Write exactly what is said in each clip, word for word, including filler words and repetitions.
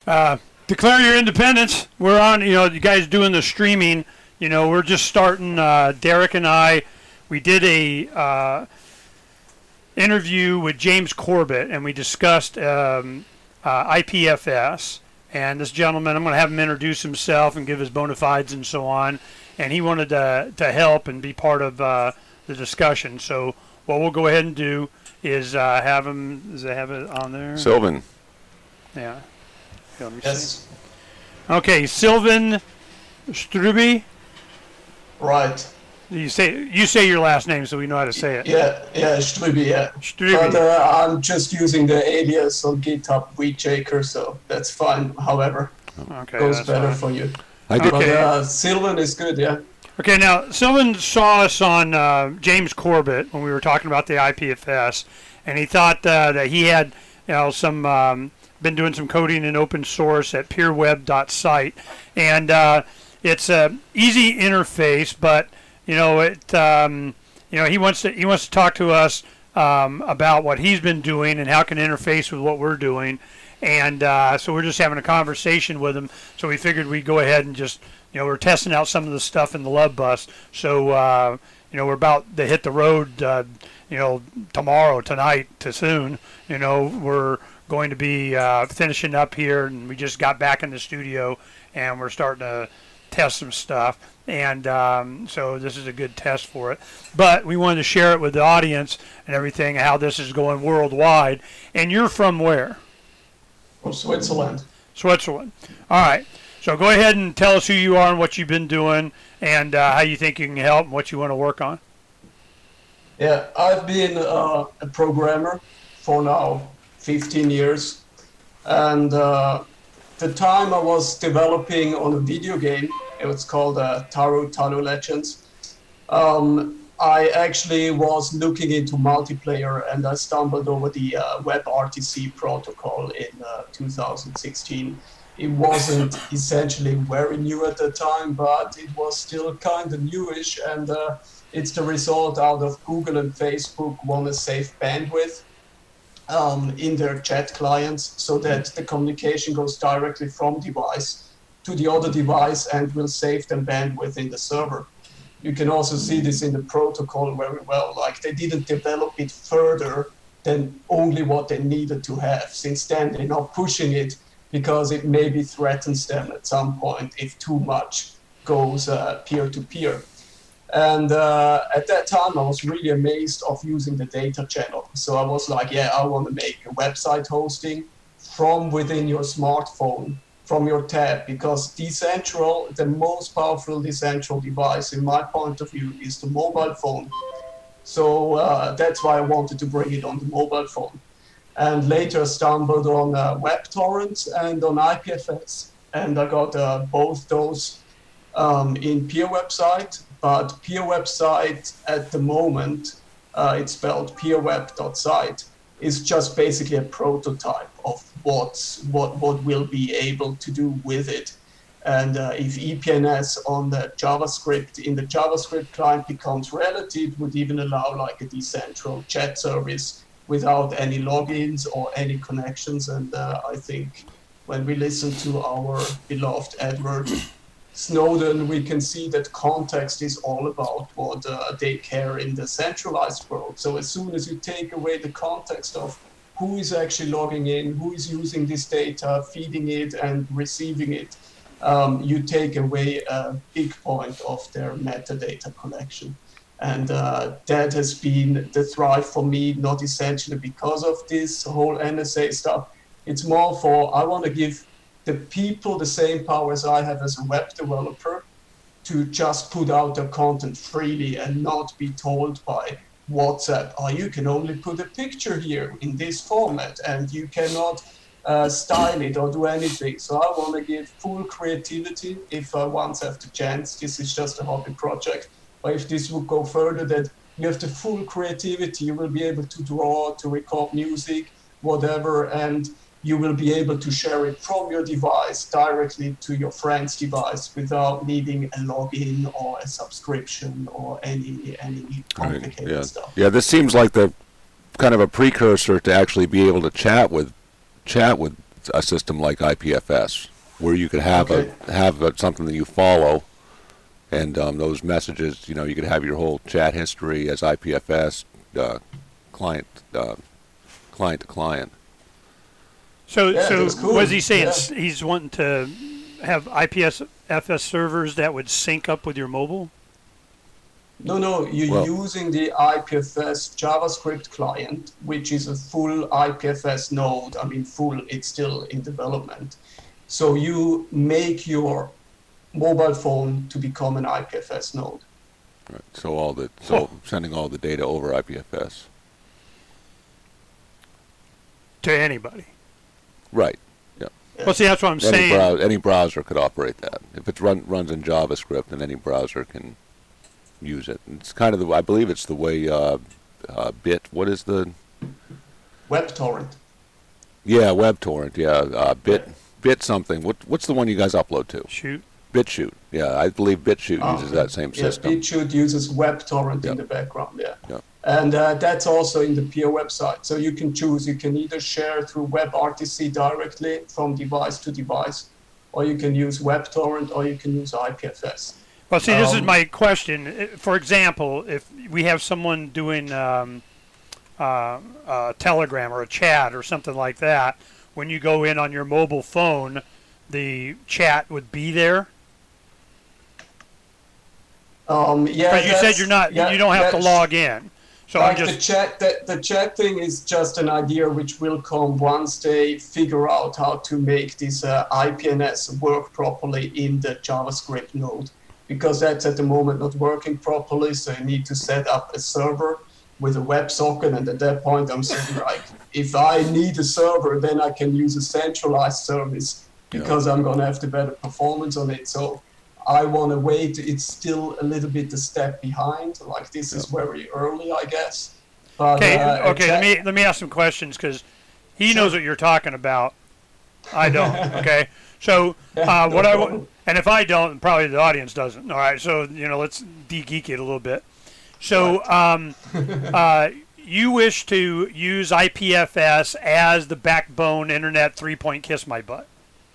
Uh, declare your independence. We're on, you know, you guys doing the streaming. You know, we're just starting. Uh, Derek and I, we did a uh, interview with James Corbett, and we discussed um, uh, I P F S. And this gentleman, I'm going to have him introduce himself and give his bona fides and so on. And he wanted to, to help and be part of uh, the discussion. So what we'll go ahead and do is uh, have him, does it have it on there? Sylvan. Yeah. Let me Yes. see. Okay, Sylvan Struby. Right. You say you say your last name so we know how to say it. Yeah, yeah, Struby, yeah. Struby. But uh, I'm just using the alias on GitHub, Wheatjaker, so that's fine. However, Okay, goes that's better fine. for you. I did. But Okay. uh, Sylvan is good, yeah. Okay, now Sylvan saw us on uh, James Corbett when we were talking about the I P F S, and he thought uh, that he had, you know, some um, been doing some coding in open source at peerweb dot site, and uh, it's a easy interface, but you know it, um, you know he wants to he wants to talk to us um, about what he's been doing and how it can interface with what we're doing, and uh, so we're just having a conversation with him. So we figured we'd go ahead and just. You know, we're testing out some of the stuff in the Love Bus, so uh, you know we're about to hit the road. Uh, you know, tomorrow, tonight, to soon. You know, we're going to be uh, finishing up here, and we just got back in the studio, and we're starting to test some stuff. And um, so this is a good test for it. But we wanted to share it with the audience and everything, how this is going worldwide. And you're from where? From Switzerland. Switzerland. All right. So go ahead and tell us who you are and what you've been doing and uh, how you think you can help and what you want to work on. Yeah, I've been uh, a programmer for now fifteen years. And uh, the time I was developing on a video game, it was called uh, Taro Talo Legends. Um, I actually was looking into multiplayer and I stumbled over the uh, WebRTC protocol in uh, two thousand sixteen. It wasn't essentially very new at the time, but it was still kind of newish, and uh, it's the result out of Google and Facebook want to save bandwidth um, in their chat clients so that the communication goes directly from device to the other device and will save them bandwidth in the server. You can also see this in the protocol very well, like they didn't develop it further than only what they needed to have. Since then, they're not pushing it because it maybe threatens them at some point if too much goes uh, peer-to-peer. And uh, at that time, I was really amazed of using the data channel. So I was like, yeah, I want to make a website hosting from within your smartphone, from your tab, because decentral, the most powerful decentral device, in my point of view, is the mobile phone. So uh, that's why I wanted to bring it on the mobile phone. And later stumbled on uh, WebTorrent and on I P F S. And I got uh, both those um, in Peer Website, but Peer Website at the moment, uh, it's spelled peerweb dot site, is just basically a prototype of what, what, what we'll be able to do with it. And uh, if E P N S on the JavaScript, in the JavaScript client becomes reality, it would even allow like a decentral chat service without any logins or any connections. And uh, I think when we listen to our beloved Edward Snowden, we can see that context is all about what uh, they care in the centralized world. So as soon as you take away the context of who is actually logging in, who is using this data, feeding it and receiving it, um, you take away a big point of their metadata collection. And uh, that has been the thrive for me, not essentially because of this whole N S A stuff. It's more for, I want to give the people the same power as I have as a web developer to just put out their content freely and not be told by WhatsApp, oh, you can only put a picture here in this format and you cannot uh, style it or do anything. So I want to give full creativity if I once have the chance. This is just a hobby project. But if this would go further, that you have the full creativity, you will be able to draw, to record music, whatever, and you will be able to share it from your device directly to your friend's device without needing a login or a subscription or any any complicated right. yeah. stuff. Yeah, this seems like the kind of a precursor to actually be able to chat with chat with a system like I P F S, where you could have Okay. a have a, something that you follow, and um, those messages, you know, you could have your whole chat history as I P F S, uh, client uh, client to client. So, Yeah, so that's cool. was he saying Yeah. s he's wanting to have I P F S servers that would sync up with your mobile? No, no, you're Well- using the I P F S JavaScript client, which is a full I P F S node. I mean, full, it's still in development. So you make your mobile phone to become an I P F S node. Right. So all the so sending all the data over I P F S. To anybody. Right. Well, see, that's what I'm Any, saying. brow- any browser could operate that. If it run, runs in JavaScript, then any browser can use it. It's kind of the, I believe it's the way uh, uh, Bit, what is the, WebTorrent. yeah, WebTorrent, yeah, uh, Bit, Bit something. What, what's the one you guys upload to? Shoot. BitChute, yeah, I believe BitChute Ah, uses that same Yeah, system. BitChute uses WebTorrent Yep. in the background, yeah. Yep. And uh, that's also in the Peer website. So you can choose, you can either share through WebRTC directly from device to device, or you can use WebTorrent, or you can use I P F S. Well, see, this is Um, my question. I- For example, if we have someone doing um, uh, a Telegram or a chat or something like that, when you go in on your mobile phone, the chat would be there. Um, yeah, Because you said that's- you're not, yeah, you don't have to that's- log in. So I'm like the just, chat, the, the chat thing is just an idea which will come once they figure out how to make this uh, I P N S work properly in the JavaScript node, because that's at the moment not working properly. So you need to set up a server with a WebSocket, and at that point I'm saying, like, if I need a server, then I can use a centralized service because I'm gonna have the better performance on it. So I want to wait. It's still a little bit a step behind. Like, this is very early, I guess. But, okay, uh, okay. Let me let me ask some questions because he knows what you're talking about. I don't. Okay, so uh, no what I problem. w- and if I don't, probably the audience doesn't. All right, so you know, let's de-geek it a little bit. So um, uh, you wish to use I P F S as the backbone internet three-point kiss my butt.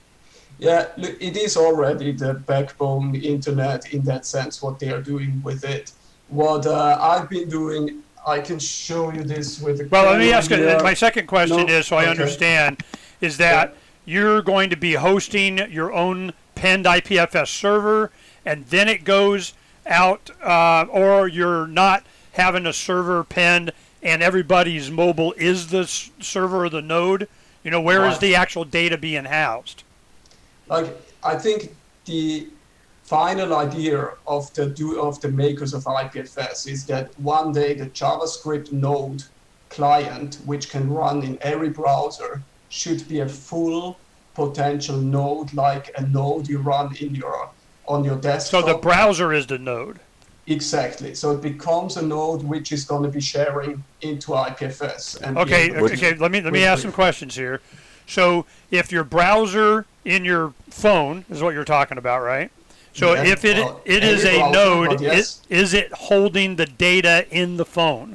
Yeah, look, it is already the backbone internet in that sense, what they are doing with it. What uh, I've been doing, I can show you this with a Well, let me camera ask you. here. My second question No, is, so I okay. understand, is that you're going to be hosting your own pinned I P F S server, and then it goes out, uh, or you're not having a server pinned, and everybody's mobile is the s- server or the node. You know, where is Right. the actual data being housed? Like, I think the final idea of the do of the makers of I P F S is that one day the JavaScript node client, which can run in every browser, should be a full potential node, like a node you run in your on your So desktop. the browser is the node. Exactly. So it becomes a node which is going to be sharing into I P F S. And be Okay, able to- okay. Let me let me with- ask some questions here. So if your browser in your phone is what you're talking about, right? So Yeah, if it well, it is any a browser, node, but yes. is, is it holding the data in the phone?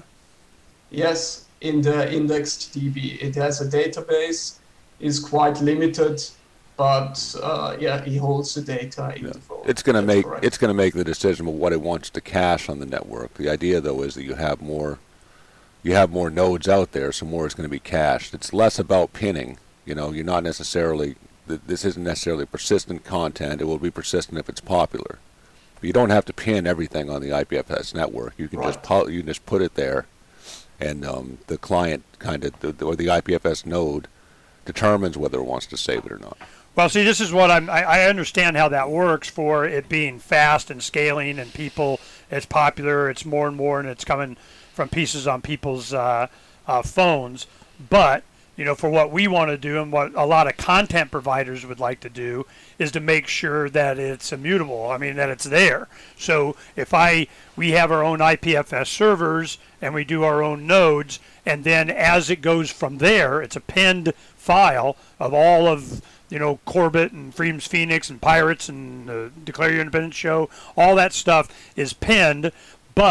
Yes, in the indexed D B, it has a database, is quite limited, but uh, yeah, it holds the data in the phone. It's going to That's make correct. it's going to make the decision of what it wants to cache on the network. The idea, though, is that you have more you have more nodes out there, so more is going to be cached. It's less about pinning. You know, you're not necessarily th- this isn't necessarily persistent content. It will be persistent if it's popular. But you don't have to pin everything on the I P F S network. You can just Right. pu- you can just put it there, and um, the client kind of the, or the I P F S node determines whether it wants to save it or not. Well, see, this is what I'm. I, I understand how that works for it being fast and scaling, and people. It's popular. It's more and more, and it's coming from pieces on people's uh, uh, phones. But you know, for what we want to do, and what a lot of content providers would like to do, is to make sure that it's immutable. I mean, that it's there. So if I we have our own I P F S servers and we do our own nodes, and then as it goes from there, it's a pinned file of all of you know, Corbett and Freedom's Phoenix and Pirates and uh, Declare Your Independence show, all that stuff is pinned, but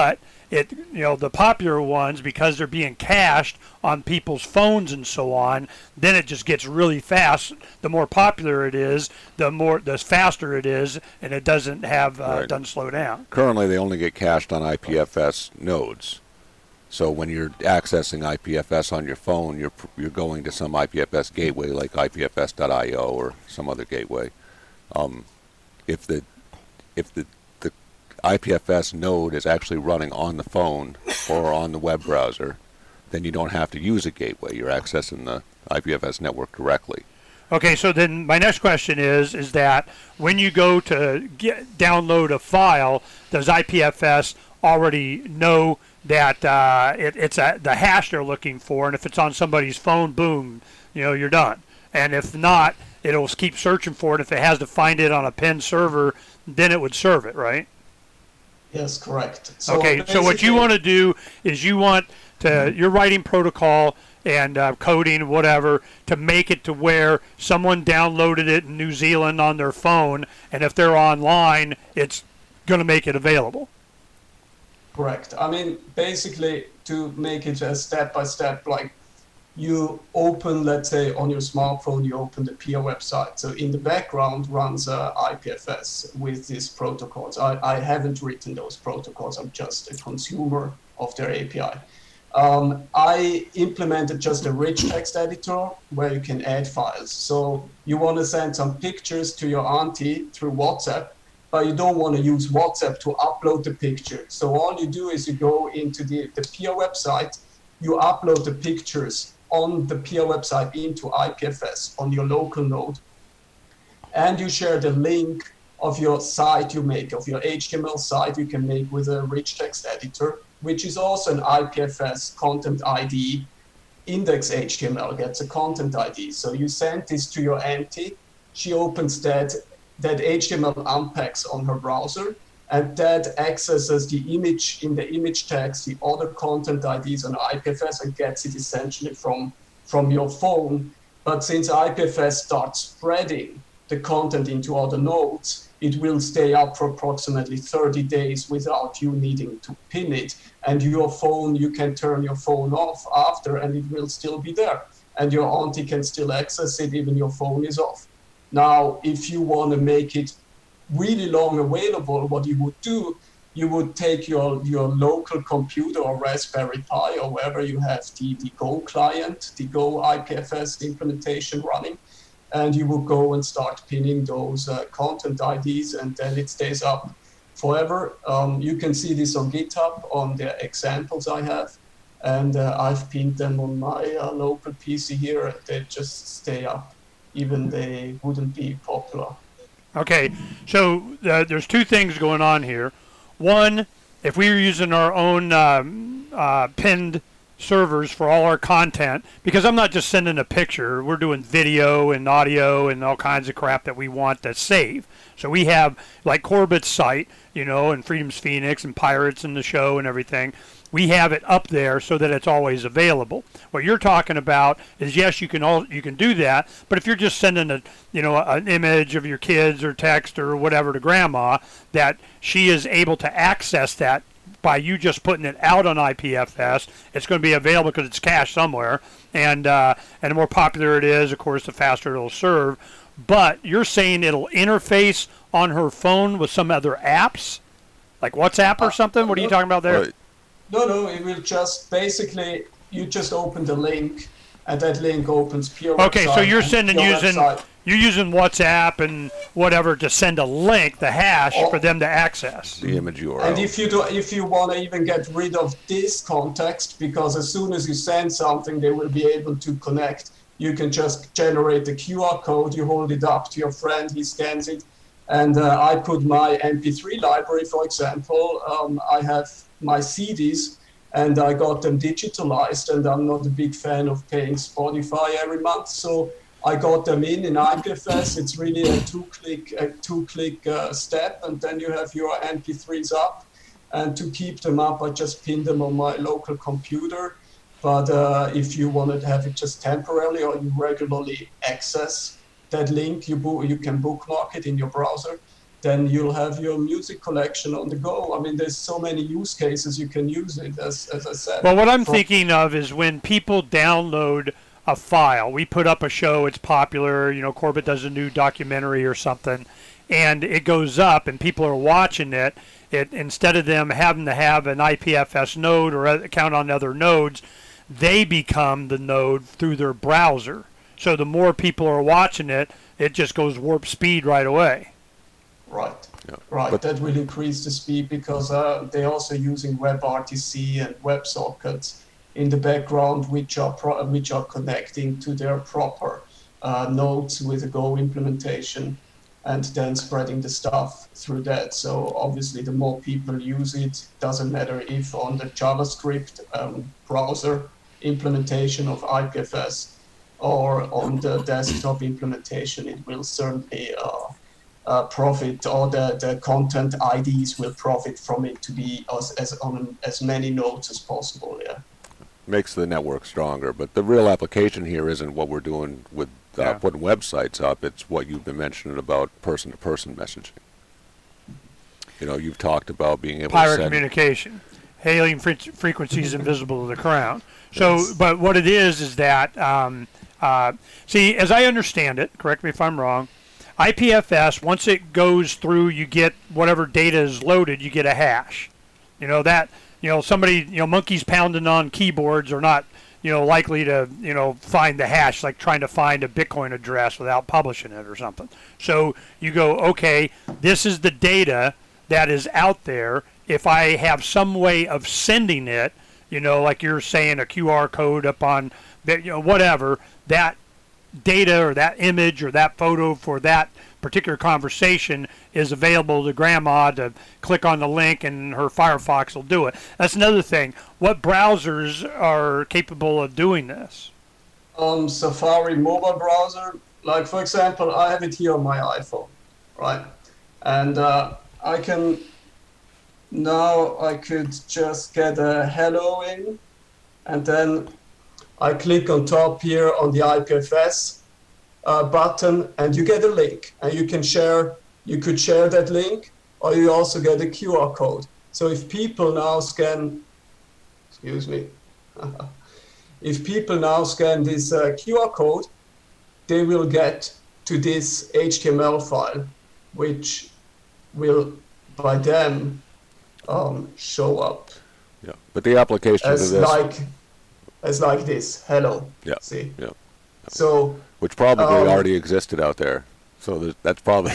it, you know, the popular ones, because they're being cached on people's phones and so on, then it just gets really fast. The more popular it is, the more, the faster it is, and it doesn't have, uh, Right. doesn't slow down. Currently, they only get cached on I P F S nodes. So when you're accessing I P F S on your phone, you're you're going to some I P F S gateway like I P F S dot I O or some other gateway. Um, if the if the the I P F S node is actually running on the phone or on the web browser, then you don't have to use a gateway. You're accessing the I P F S network directly. Okay, so then my next question is, is that when you go to get, download a file, does I P F S already know that uh, it, it's a, the hash they're looking for, and if it's on somebody's phone, boom, you know, you're done. And if not, it'll keep searching for it. If it has to find it on a pinned server, then it would serve it, right? Yes, correct. So okay, so what you basically- want to do is you want to, you're writing protocol and uh, coding, whatever, to make it to where someone downloaded it in New Zealand on their phone, and if they're online, it's going to make it available. Correct. I mean, basically, to make it a step-by-step, like you open, let's say, on your smartphone, you open the P I A website. So in the background runs uh, I P F S with these protocols. I, I haven't written those protocols. I'm just a consumer of their A P I. Um, I implemented just a rich text editor where you can add files. So you want to send some pictures to your auntie through WhatsApp, but you don't want to use WhatsApp to upload the picture. So all you do is you go into the, the P I A website, you upload the pictures on the P I A website into I P F S on your local node, and you share the link of your site you make, of your H T M L site you can make with a rich text editor, which is also an I P F S content I D. Index H T M L gets a content I D. So you send this to your auntie, she opens that, that H T M L unpacks on her browser, and that accesses the image in the image tags, the other content I Ds on I P F S, and gets it essentially from, from your phone. But since I P F S starts spreading the content into other nodes, it will stay up for approximately thirty days without you needing to pin it. And your phone, you can turn your phone off after and it will still be there. And your auntie can still access it even your phone is off. Now, if you want to make it really long available, what you would do, you would take your, your local computer or Raspberry Pi or wherever you have the, the Go client, the Go I P F S implementation running, and you will go and start pinning those uh, content I Ds, and then it stays up forever. Um, you can see this on GitHub on the examples I have, and uh, I've pinned them on my uh, local P C here, and they just stay up, even they wouldn't be popular. Okay, so uh, there's two things going on here. One, if we were using our own um, uh, pinned servers for all our content, because I'm not just sending a picture, we're doing video and audio and all kinds of crap that we want to save. So we have, like Corbett's site, you know, and Freedom's Phoenix and Pirates and the show and everything. We have it up there so that it's always available. What you're talking about is, yes, you can all you can do that, but if you're just sending a you know an image of your kids or text or whatever to grandma, that she is able to access that by you just putting it out on I P F S. It's going to be available because it's cached somewhere, and uh, and the more popular it is, of course, the faster it'll serve. But you're saying it'll interface on her phone with some other apps, like WhatsApp or something? What are you talking about there? Right. No, no, it will just basically, you just open the link, and that link opens P I A Okay, website so you're and sending P I A using website. you're using WhatsApp and whatever to send a link, the hash, Oh. for them to access. The image U R L. And if you do, if you want to even get rid of this context, because as soon as you send something, they will be able to connect. You can just generate the Q R code. You hold it up to your friend, he scans it, and uh, I put my M P three library, for example. Um, I have my C Ds, and I got them digitalized, and I'm not a big fan of paying Spotify every month, so I got them in in I P F S. It's really a two-click a two-click uh, step, and then you have your M P threes up. And to keep them up, I just pin them on my local computer. But uh, if you want to have it just temporarily, or you regularly access that link, you bo- you can bookmark it in your browser. then you'll have your music collection on the go. I mean, there's so many use cases you can use it, as, as I said. Well, what I'm From, thinking of is when people download a file. We put up a show, it's popular, you know, Corbett does a new documentary or something, and it goes up and people are watching it. It instead of them having to have an I P F S node or account on other nodes, they become the node through their browser. So the more people are watching it, it just goes warp speed right away. Right, Yeah. right. But- that will increase the speed because uh, they're also using WebRTC and WebSockets in the background, which are pro- which are connecting to their proper uh, nodes with a Go implementation, and then spreading the stuff through that. So obviously, the more people use it, doesn't matter if on the JavaScript um, browser implementation of I P F S or on the desktop implementation, it will certainly uh, uh, profit, or the, the content I Ds will profit from it to be as, as on as many nodes as possible. Yeah. Makes the network stronger, but the real application here isn't what we're doing with uh, Yeah. putting websites up. It's what you've been mentioning about person-to-person messaging. You know, you've talked about being able Pirate to send. communication, hailing fre- frequencies invisible to the crown. So, Yes. but what it is is that, um, uh, see, as I understand it, correct me if I'm wrong, I P F S, once it goes through, you get whatever data is loaded, you get a hash. You know, that, you know, somebody, you know, monkeys pounding on keyboards are not, you know, likely to, you know, find the hash, like trying to find a Bitcoin address without publishing it or something. So you go, okay, this is the data that is out there. If I have some way of sending it, you know, like you're saying, a Q R code up on, you know, whatever, that data or that image or that photo for that particular conversation is available to grandma to click on the link and her Firefox will do it. That's another thing. What browsers are capable of doing this? On Safari mobile browser, like for example, I have it here on my iPhone, right? And uh, I can, now I could just get a hello in, and then I click on top here on the I P F S uh, button, and you get a link, and you can share, you could share that link, or you also get a Q R code. So if people now scan, excuse me, if people now scan this uh, Q R code, they will get to this H T M L file, which will by them um, show up Yeah, but the application as of this, like as like this. Hello. Yeah, See. yeah. So which probably um, already existed out there, so there's- that's probably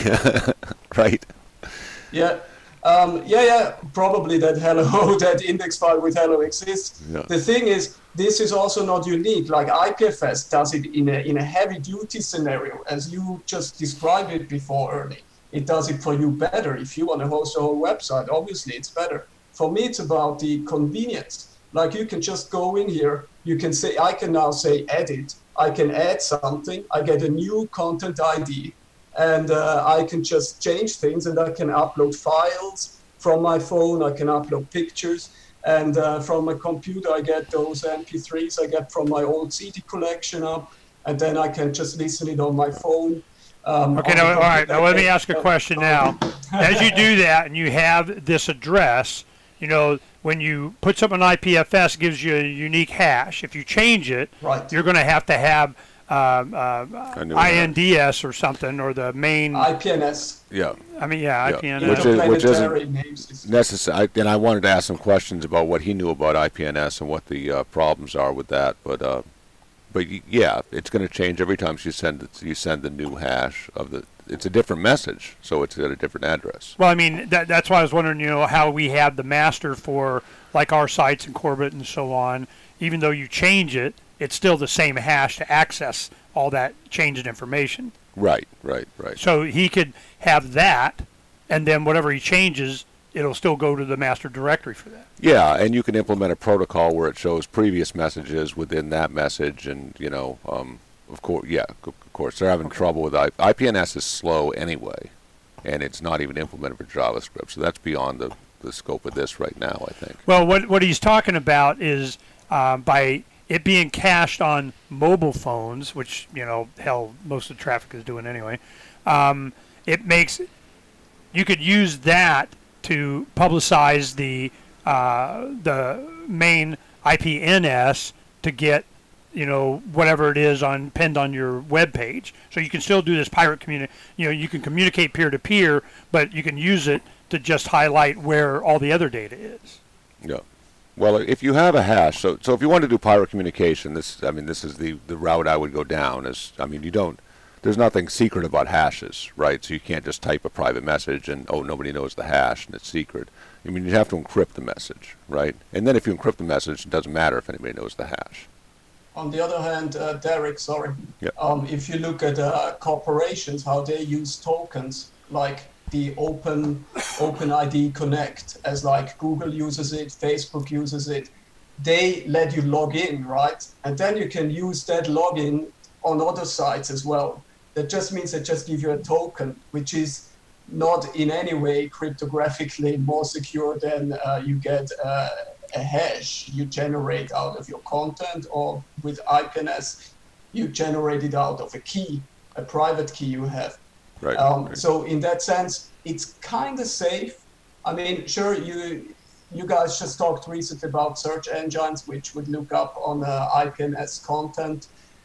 right. yeah. Um, yeah, yeah, probably that hello, that index file with hello exists. Yeah. The thing is, this is also not unique. Like I P F S does it in a in a heavy duty scenario, as you just described it before, Ernie. It does it for you better. If you want to host a whole website, obviously it's better. For me, it's about the convenience. Like you can just go in here. You can say, I can now say edit. I can add something. I get a new content I D. And uh, I can just change things, and I can upload files from my phone. I can upload pictures, and uh, from my computer I get those M P threes I get from my old C D collection up, and then I can just listen it on my phone. Um, Okay, on now, the all right, computer, now let I me get- ask a question now. As you do that and you have this address, you know, when you put something on I P F S, it gives you a unique hash. If you change it, Right. you're going to have to have um, uh, I knew I N D S or something, or the main, I, I P N S. Yeah, mean, yeah, Yeah. I P N S. Which is- which isn't Planetary names is- necessary. And I wanted to ask some questions about what he knew about I P N S and what the uh, problems are with that. But uh, but y- yeah, it's going to change every time you send it, you send the new hash of the. It's a different message, so it's at a different address. Well, I mean, that, that's why I was wondering, you know, how we have the master for, like, our sites and Corbett and so on. Even though you change it, it's still the same hash to access all that changed information. Right, right, right. So he could have that, and then whatever he changes, it'll still go to the master directory for that. Yeah, and you can implement a protocol where it shows previous messages within that message, and you know, um, of course, yeah, of course, they're having trouble with I- IPNS is slow anyway, and it's not even implemented for JavaScript, so that's beyond the, the scope of this right now, I think. Well, what what he's talking about is uh, by it being cached on mobile phones, which, you know, hell, most of the traffic is doing anyway, um, it makes you could use that to publicize the uh, the main I P N S to get, you know, whatever it is on pinned on your web page. So you can still do this pirate communi- you know, you can communicate peer to peer, but you can use it to just highlight where all the other data is. Yeah. Well, if you have a hash, so so if you want to do pirate communication, this I mean this is the the route I would go down. Is I mean you don't. There's nothing secret about hashes, right? So you can't just type a private message and, oh, nobody knows the hash and it's secret. I mean, you have to encrypt the message, right? And then if you encrypt the message, it doesn't matter if anybody knows the hash. On the other hand, uh, Derek, sorry, Yep. um, if you look at uh, corporations, how they use tokens, like the Open OpenID Connect, as like Google uses it, Facebook uses it, they let you log in, right? And then you can use that login on other sites as well. That just means they just give you a token, which is not in any way cryptographically more secure than uh, you get uh, a hash you generate out of your content, or with I P N S, you generate it out of a key, a private key you have. Right. Um, right. So in that sense, it's kind of safe. I mean, sure, you you guys just talked recently about search engines, which would look up on uh, I P N S content.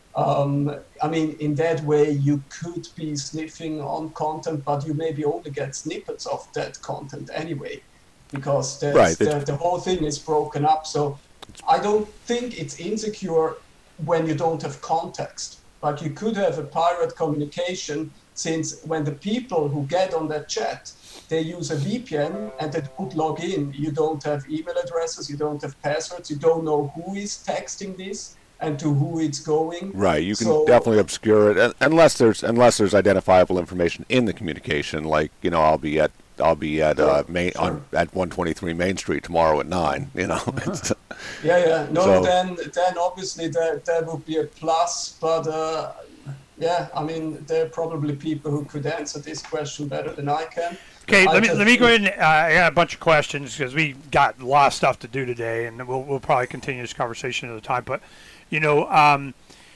Um, I mean, in that way, you could be sniffing on content, but you maybe only get snippets of that content anyway, because that's, Right, the, the whole thing is broken up. So I don't think it's insecure when you don't have context, but you could have a pirate communication, since when the people who get on that chat, they use a V P N and they don't log in. You don't have email addresses, you don't have passwords, you don't know who is texting this and to who it's going. Right, you can So- definitely obscure it un- unless there's unless there's identifiable information in the communication, like, you know, I'll be at I'll be at uh, Sure, Main sure. on at one twenty-three Main Street tomorrow at nine. You know, It's- Yeah, yeah. No, So- then then obviously that that would be a plus. But uh, yeah, I mean, there are probably people who could answer this question better than I can. Okay, I let me just let me go think- ahead and uh, I got a bunch of questions because we got a lot of stuff to do today, and we'll we'll probably continue this conversation at a time. But you know, um,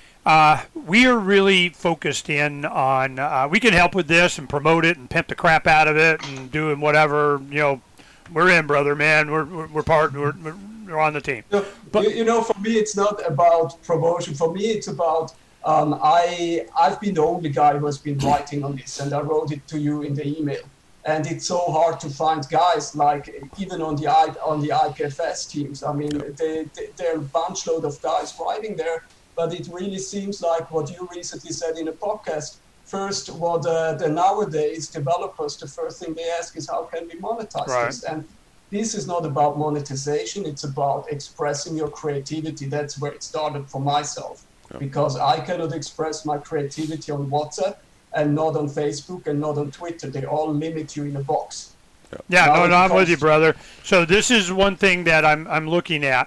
uh, we are really focused in on uh, we can help with this and promote it and pimp the crap out of it and doing whatever. You know, we're in, brother, man. We're we're, we're part. We're, we're on the team. No, But- you, you know, for me, it's not about promotion. For me, it's about um, I I've been the only guy who has been writing on this, and I wrote it to you in the email. And it's so hard to find guys like even on the I, on the I P F S teams. I mean, they, they they're a bunch load of guys writing there, but it really seems like what you recently said in a podcast. First, what uh, the nowadays developers, the first thing they ask is how can we monetize Right. this? And this is not about monetization. It's about expressing your creativity. That's where it started for myself, because I cannot express my creativity on WhatsApp and not on Facebook and not on Twitter. They all limit you in a box. Yeah, Now no, it no, I'm with comes- you, brother. So this is one thing that I'm I'm looking at.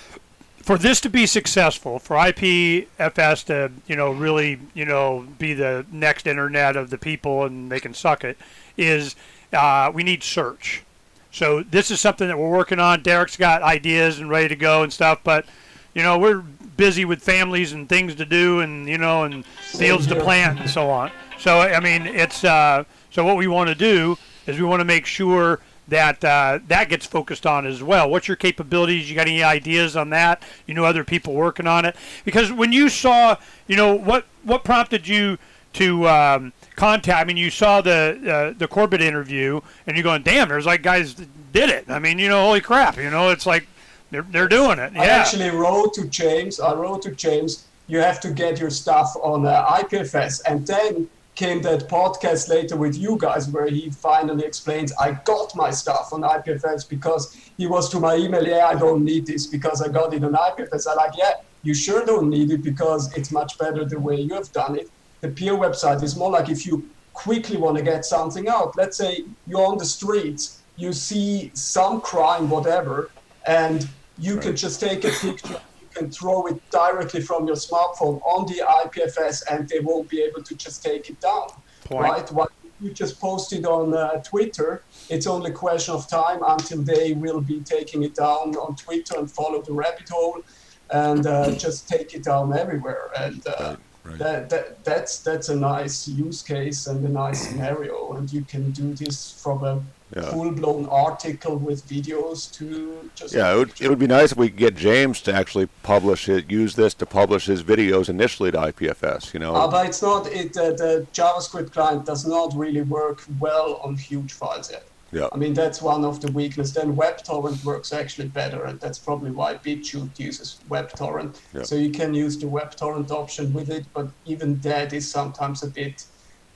For this to be successful, for I P F S to, you know, really, you know, be the next internet of the people and they can suck it, is uh, we need search. So this is something that we're working on. Derek's got ideas and ready to go and stuff, but, you know, we're busy with families and things to do and, you know, and fields to here. plant and so on. So, I mean, it's, uh, so what we want to do is we want to make sure that uh, that gets focused on as well. What's your capabilities? You got any ideas on that? You know other people working on it? Because when you saw, you know, what what prompted you to um, contact? I mean, you saw the uh, the Corbett interview, and you're going, "Damn, there's like guys that did it." I mean, you know, holy crap! You know, it's like they're they're doing it. I Yeah. actually wrote to James. I wrote to James, you have to get your stuff on uh, I P F S. And then came that podcast later with you guys where he finally explains, I got my stuff on I P F S, because he was to my email, yeah, I don't need this because I got it on I P F S. I'm like, yeah, you sure don't need it because it's much better the way you have done it. The peer website is more like if you quickly want to get something out. Let's say you're on the streets, you see some crime, whatever, and you can just take a picture, you can throw it directly from your smartphone on the I P F S and they won't be able to just take it down, Point. right? What you just posted on uh, Twitter, it's only a question of time until they will be taking it down on Twitter and follow the rabbit hole and uh, just take it down everywhere. And uh, Right. That, that that's that's a nice use case and a nice scenario, and you can do this from a Yeah. full-blown article with videos to just Yeah, it would, it would be nice if we could get James to actually publish it, use this to publish his videos initially to I P F S, you know. Uh, but it's not it. Uh, the JavaScript client does not really work well on huge files yet. Yeah. I mean, that's one of the weaknesses. Then WebTorrent works actually better, and that's probably why BitChute uses WebTorrent. Yeah. So you can use the WebTorrent option with it, but even that is sometimes a bit,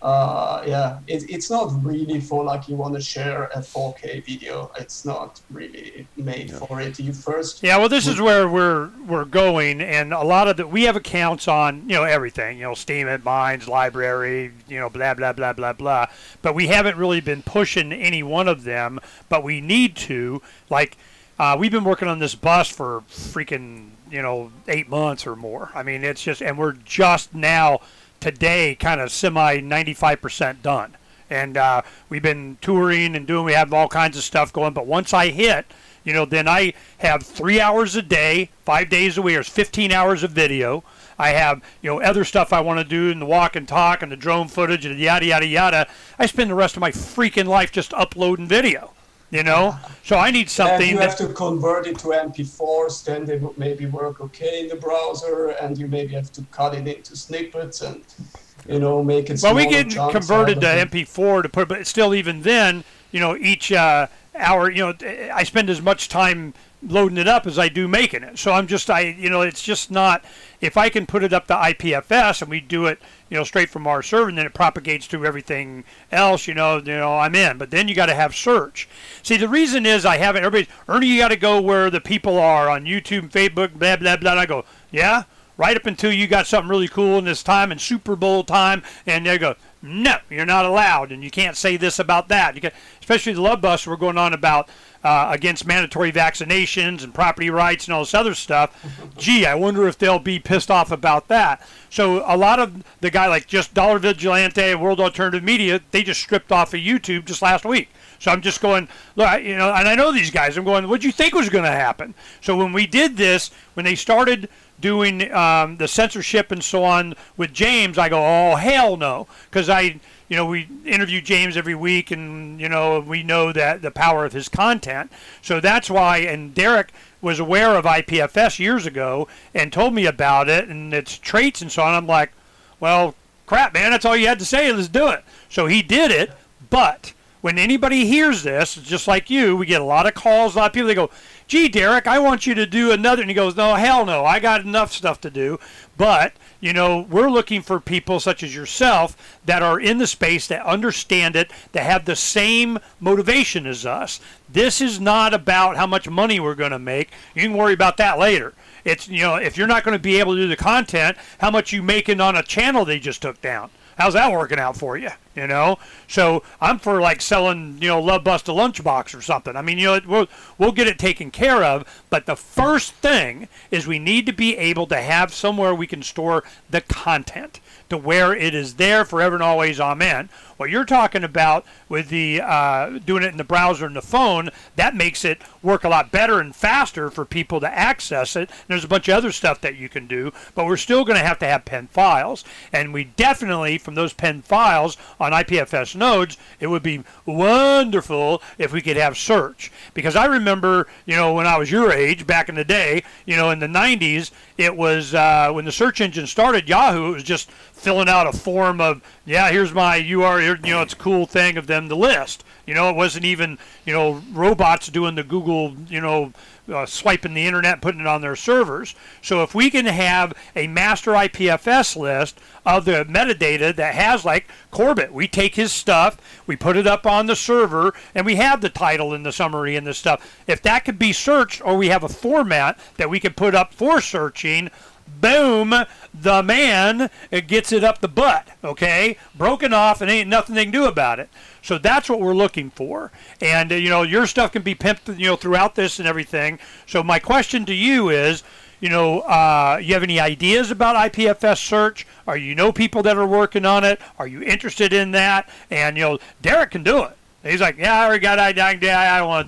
uh, yeah, it, it's not really for like you want to share a four K video. It's not really made Yeah. for it. You first. Yeah, well, this is where we're we're going, and a lot of the we have accounts on you know everything, you know, Steemit, Minds, Library, you know, blah blah blah blah blah. But we haven't really been pushing any one of them, but we need to. Like, uh, we've been working on this bus for freaking you know eight months or more. I mean, it's just, and we're just now today kind of semi ninety-five percent done. And uh, we've been touring and doing, we have all kinds of stuff going. But once I hit, you know, then I have three hours a day, five days a week, there's fifteen hours of video. I have, you know, other stuff I want to do and the walk and talk and the drone footage and yada, yada, yada. I spend the rest of my freaking life just uploading video, you know? So I need something And you that... have to convert it to M P fours, then they would maybe work okay in the browser, and you maybe have to cut it into snippets and, you know, make it Well, we smaller get chunks converted out to of it. M P four to put, but still even then, you know, each uh, hour, you know, I spend as much time loading it up as I do making it. So I'm just, I, you know, it's just not, if I can put it up to I P F S and we do it, you know, straight from our server and then it propagates to everything else, you know, you know, I'm in. But then you got to have search. See, the reason is I haven't, everybody, Ernie, you got to go where the people are on YouTube and Facebook, blah, blah, blah. And I go, yeah? Right up until you got something really cool in this time and Super Bowl time, and they go, no, you're not allowed, and you can't say this about that. You can, especially the Love Bus, we're going on about uh, against mandatory vaccinations and property rights and all this other stuff. Gee, I wonder if they'll be pissed off about that. So a lot of the guy like just Dollar Vigilante and World Alternative Media, they just stripped off of YouTube just last week. So I'm just going, look, you know, and I know these guys. I'm going, what do you think was going to happen? So when we did this, when they started doing um, the censorship and so on with James, I go, oh, hell no. Because I, you know, we interview James every week, and, you know, we know that the power of his content. So that's why, and Derek was aware of I P F S years ago and told me about it and its traits and so on. I'm like, well, crap, man, that's all you had to say, let's do it. So he did it, but when anybody hears this, just like you, we get a lot of calls, a lot of people, they go, gee, Derek, I want you to do another. And he goes, no, hell no, I got enough stuff to do. But, you know, we're looking for people such as yourself that are in the space, that understand it, that have the same motivation as us. This is not about how much money we're going to make. You can worry about that later. It's, you know, if you're not going to be able to do the content, how much you making on a channel they just took down? How's that working out for you? You know, so I'm for like selling, you know, Love Bust a lunchbox or something. I mean, you know, we'll we'll get it taken care of. But the first thing is we need to be able to have somewhere we can store the content to where it is there forever and always. Amen. What you're talking about with the uh, doing it in the browser and the phone, that makes it work a lot better and faster for people to access it. And there's a bunch of other stuff that you can do, but we're still going to have to have pen files. And we definitely, from those pen files on I P F S nodes, it would be wonderful if we could have search. Because I remember, you know, when I was your age, back in the day, you know, in the nineties, it was uh, when the search engine started, Yahoo, it was just filling out a form of, yeah, here's my U R L, you know, it's a cool thing of them to list. You know, it wasn't even, you know, robots doing the Google, you know, uh, swiping the internet, putting it on their servers. So if we can have a master I P F S list of the metadata that has, like Corbett, we take his stuff, we put it up on the server, and we have the title and the summary and the stuff. If that could be searched, or we have a format that we can put up for searching, boom, the man gets it up the butt, okay? Broken off, and ain't nothing they can do about it. So that's what we're looking for. And, uh, you know, your stuff can be pimped, you know, throughout this and everything. So my question to you is, you know, uh, you have any ideas about I P F S search? Or you know people that are working on it? Are you interested in that? And, you know, Derek can do it. He's like, yeah, I already got it. I, I, I don't want to do it.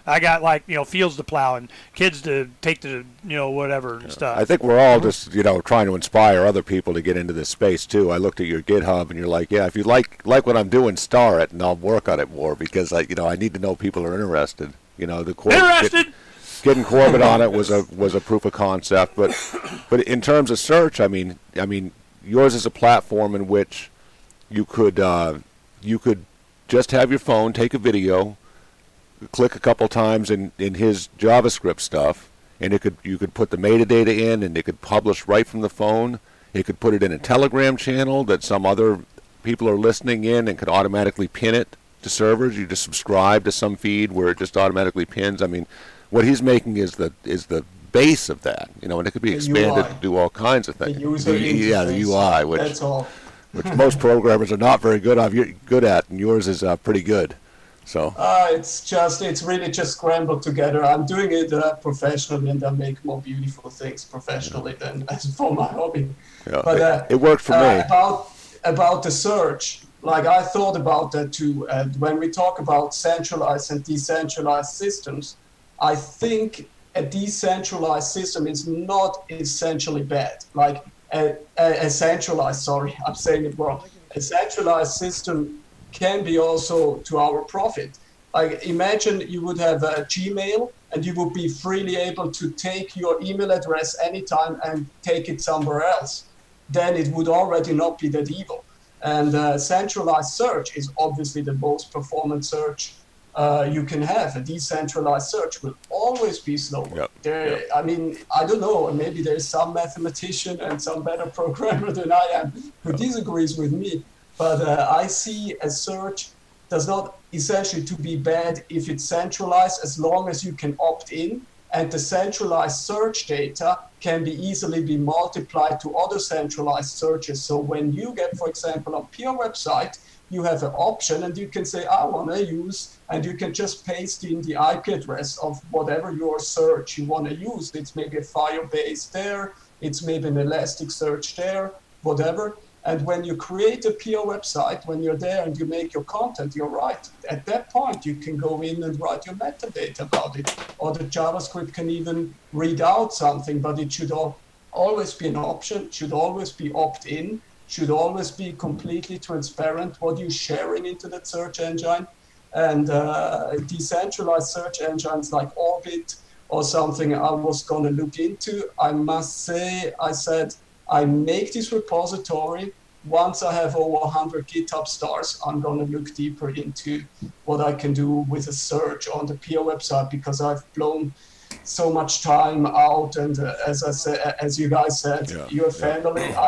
I got like you know fields to plow and kids to take to you know whatever and stuff. I think we're all just you know trying to inspire other people to get into this space too. I looked at your GitHub and you're like, yeah, if you like like what I'm doing, star it, and I'll work on it more because I you know I need to know people are interested. You know the Cor- interested. Get, getting Corbett on it was a was a proof of concept, but but in terms of search, I mean I mean yours is a platform in which you could uh, you could just have your phone, take a video, click a couple times in, in his JavaScript stuff, and it could you could put the metadata in, and it could publish right from the phone. It could put it in a Telegram channel that some other people are listening in and could automatically pin it to servers. You just subscribe to some feed where it just automatically pins. I mean, what he's making is the is the base of that, you know, and it could be The expanded U I. to do all kinds of things. The user The- yeah, the interface. U I, which That's all. which most programmers are not very good of, you're good at, and yours is uh, pretty good. So Uh, it's just, it's really just scrambled together. I'm doing it uh, professionally, and I make more beautiful things professionally than as for my hobby. yeah, But, uh, it, it worked for uh, me. About about the search, like I thought about that too. And when we talk about centralized and decentralized systems, I think a decentralized system is not essentially bad. Like a, a, a centralized, sorry, I'm saying it wrong. A centralized system can be also to our profit. Like imagine you would have a Gmail and you would be freely able to take your email address anytime and take it somewhere else. Then it would already not be that evil. And uh, centralized search is obviously the most performant search uh, you can have. A decentralized search will always be slower. Yep. There, Yep. I mean, I don't know, maybe there's some mathematician and some better programmer than I am who disagrees with me, but uh, I see a search does not essentially to be bad if it's centralized as long as you can opt in, and the centralized search data can be easily be multiplied to other centralized searches. So when you get, for example, on Peer website, you have an option and you can say, I want to use, and you can just paste in the I P address of whatever your search you want to use. It's maybe a Firebase there, it's maybe an Elasticsearch there, whatever. And when you create a Peer website, when you're there and you make your content, you're right. At that point, you can go in and write your metadata about it. Or the JavaScript can even read out something, but it should al- always be an option, should always be opt-in, should always be completely transparent what you're sharing into that search engine. And uh, decentralized search engines like Orbit or something I was going to look into, I must say, I said, I make this repository. Once I have over one hundred GitHub stars, I'm going to look deeper into what I can do with a search on the Peer website, because I've blown so much time out. And uh, as I said, as you guys said, Yeah, your yeah. family,